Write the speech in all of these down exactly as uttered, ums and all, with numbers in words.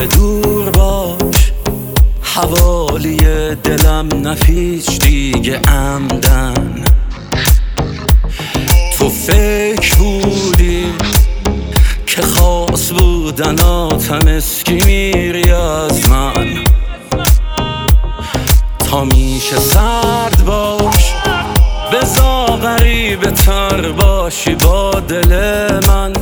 همیشه دور باش، حوالی دلم نپیچ دیگه عمدن. تو فکر بودی که خاص بودناتم اسکی میری از من، تا میشه سرد باش بزا غریبه تر باشی با دل من،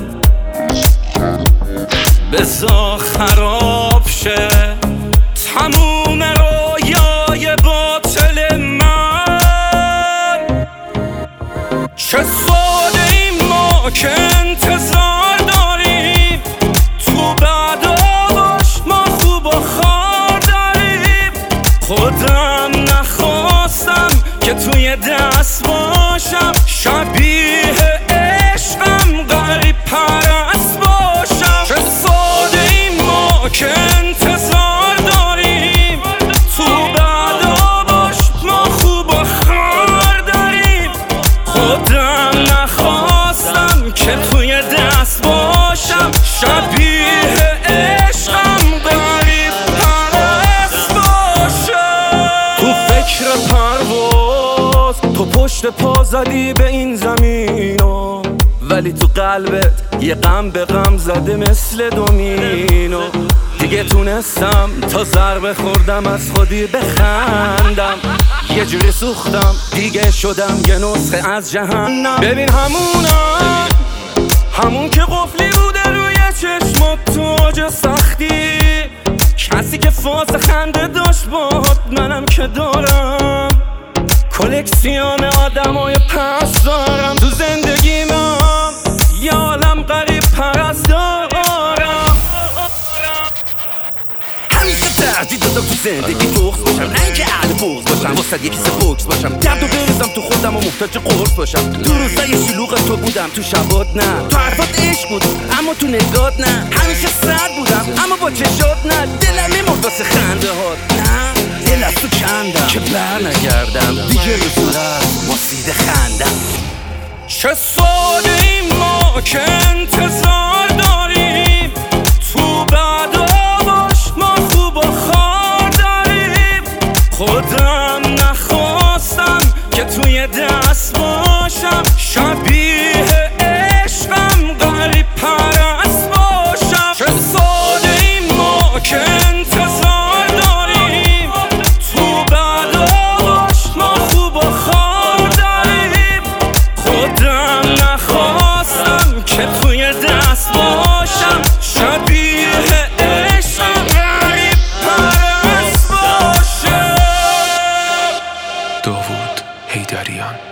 بزا خراب شه تموم رویای باطل من. چه ساده ایم ما که انتظار داریم، تو بعداش ما خوب و خار داریم. خودم نخواستم که توی دست باشم، شبیه عشقم غریب پرست باشم. چه ساده ایم ما که انتظار داریم، تو بعداش ما خوب و خار داریم. خودم نخواستم که توی دست باشم، شبیه عشقم غریب پرست باشم. تو فکر پرواز تو پشت پا زدی به این زمینو، ولی تو قلبت یه غم به غم زده مثل دومینو. دیگه تونستم تا ضربه خوردم از خودی بخندم، یه جوری سوختم دیگه شدم یه نسخه از جهنم. ببین همونم، همون که قفلی بوده روی چشمات تو اوج سختی، کسی که فاز خنده داشت باهات منم که دارم. کلکسیون آدمای پس دارم تو زندگیمم، یه عالم غریب پرست دارم. همیشه تردید دادم تو زندگی بغض باشم، نه اینکه اهل بغض باشم، واسه یکی سه بوکس باشم، درد و بریزم تو خودم و محتاج قرص باشم. تو روزای شلوغ تو بودم، تو شبات نه، تو حرفات عشق بود اما تو نگات نه. همیشه سرد بودم اما با چشات نه، دلم میمرد واسه خنده هات نه. دل از تو کندم که بر نگردم دیگه رو صورت واسید خندم. چه ساده ایم ما که انتظار داریم، تو بعداش ما خوب و خار داریم. خودم نخواستم که توی دست باشم، شبیه عشقم غریب پرست باشم. چه ساده ایم ما که انتظار داریم، تو بعداش ما خوب و خار داریم. خودم نخواستم که توی دست باشم، شبیه عشقم غریب پرست باشم. داوود حیدریان.